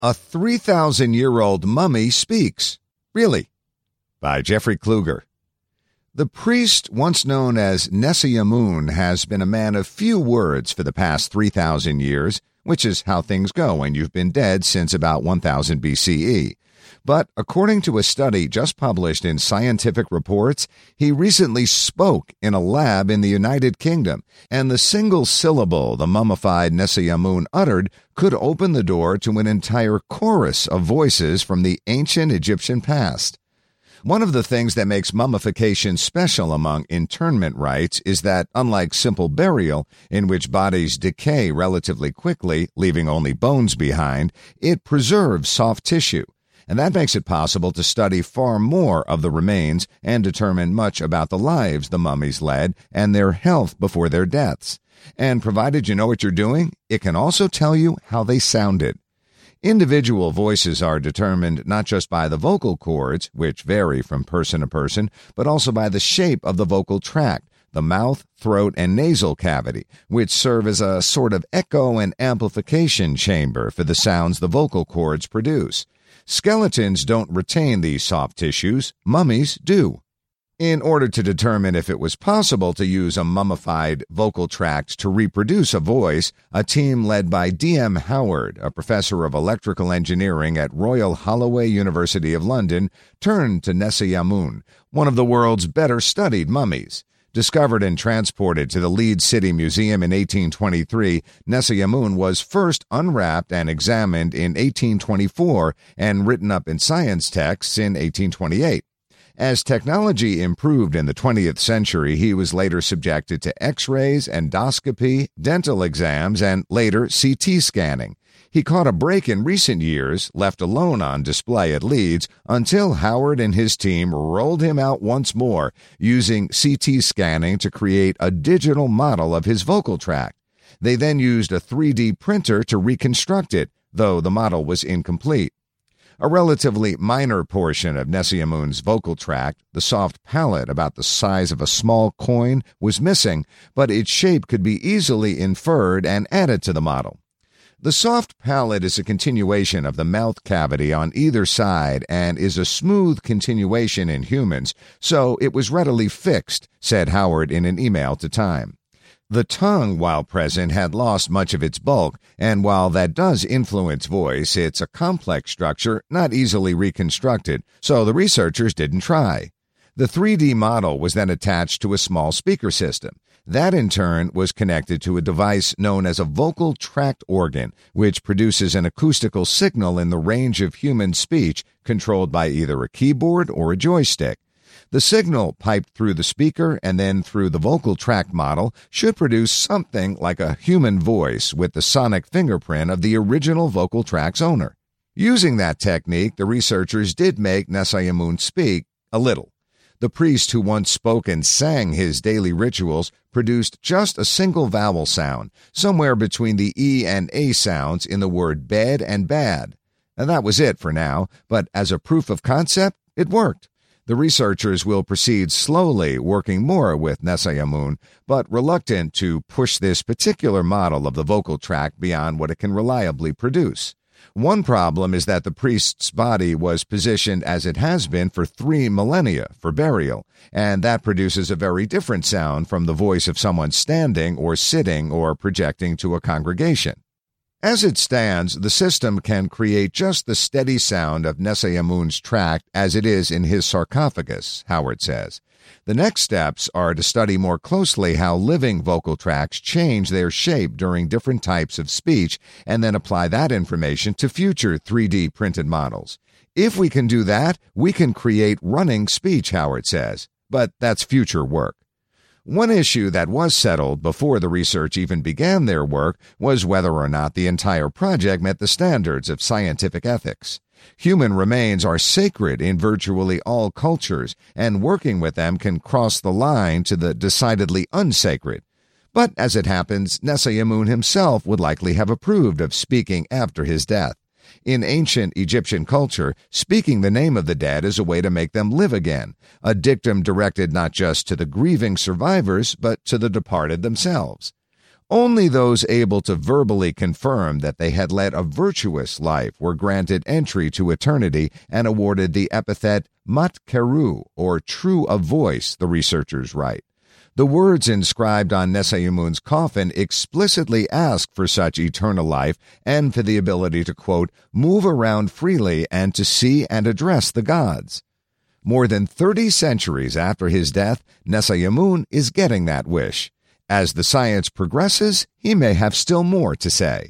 A 3,000-year-old mummy speaks. Really? By Jeffrey Kluger. The priest, once known as Nesyamun, has been a man of few words for the past 3,000 years, which is how things go when you've been dead since about 1000 BCE. But according to a study just published in Scientific Reports, he recently spoke in a lab in the United Kingdom, and the single syllable the mummified Nesyamun uttered could open the door to an entire chorus of voices from the ancient Egyptian past. One of the things that makes mummification special among internment rites is that, unlike simple burial, in which bodies decay relatively quickly, leaving only bones behind, it preserves soft tissue. And that makes it possible to study far more of the remains and determine much about the lives the mummies led and their health before their deaths. And provided you know what you're doing, it can also tell you how they sounded. Individual voices are determined not just by the vocal cords, which vary from person to person, but also by the shape of the vocal tract, the mouth, throat, and nasal cavity, which serve as a sort of echo and amplification chamber for the sounds the vocal cords produce. Skeletons don't retain these soft tissues. Mummies do. In order to determine if it was possible to use a mummified vocal tract to reproduce a voice, a team led by D.M. Howard, a professor of electrical engineering at Royal Holloway University of London, turned to Nesyamun, one of the world's better-studied mummies. Discovered and transported to the Leeds City Museum in 1823, Nesyamun was first unwrapped and examined in 1824 and written up in science texts in 1828. As technology improved in the 20th century, he was later subjected to X-rays, endoscopy, dental exams, and later CT scanning. He caught a break in recent years, left alone on display at Leeds, until Howard and his team rolled him out once more, using CT scanning to create a digital model of his vocal tract. They then used a 3D printer to reconstruct it, though the model was incomplete. A relatively minor portion of Nesyamun's vocal tract, the soft palate about the size of a small coin, was missing, but its shape could be easily inferred and added to the model. The soft palate is a continuation of the mouth cavity on either side and is a smooth continuation in humans, so it was readily fixed, said Howard in an email to Time. The tongue, while present, had lost much of its bulk, and while that does influence voice, it's a complex structure not easily reconstructed, so the researchers didn't try. The 3D model was then attached to a small speaker system. That, in turn, was connected to a device known as a vocal tract organ, which produces an acoustical signal in the range of human speech, controlled by either a keyboard or a joystick. The signal, piped through the speaker and then through the vocal tract model, should produce something like a human voice with the sonic fingerprint of the original vocal tract's owner. Using that technique, the researchers did make Nesyamun speak a little. The priest who once spoke and sang his daily rituals produced just a single vowel sound, somewhere between the E and A sounds in the word bed and bad. And that was it for now, but as a proof of concept, it worked. The researchers will proceed slowly, working more with Nesyamun, but reluctant to push this particular model of the vocal tract beyond what it can reliably produce. One problem is that the priest's body was positioned as it has been for 3 millennia for burial, and that produces a very different sound from the voice of someone standing or sitting or projecting to a congregation. As it stands, the system can create just the steady sound of Nesyamun's tract as it is in his sarcophagus, Howard says. The next steps are to study more closely how living vocal tracts change their shape during different types of speech and then apply that information to future 3D printed models. If we can do that, we can create running speech, Howard says, but that's future work. One issue that was settled before the research even began their work was whether or not the entire project met the standards of scientific ethics. Human remains are sacred in virtually all cultures, and working with them can cross the line to the decidedly unsacred. But as it happens, Nesyamun himself would likely have approved of speaking after his death. In ancient Egyptian culture, speaking the name of the dead is a way to make them live again, a dictum directed not just to the grieving survivors, but to the departed themselves. Only those able to verbally confirm that they had led a virtuous life were granted entry to eternity and awarded the epithet Mat Keru, or true of voice, the researchers write. The words inscribed on Nesayamun's coffin explicitly ask for such eternal life and for the ability to, quote, move around freely and to see and address the gods. More than 30 centuries after his death, Nesayamun is getting that wish. As the science progresses, he may have still more to say.